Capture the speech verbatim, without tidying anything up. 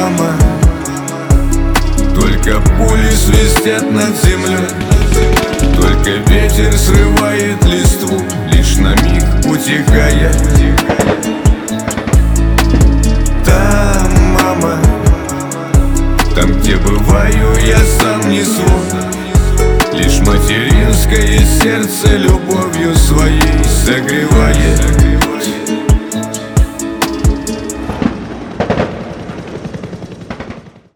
мама. Только пули свистят над землей, только ветер срывает листву, лишь на миг утихая. Там, мама, там, где бываю, я сам не свой, лишь материнское сердце любовью своей согревает.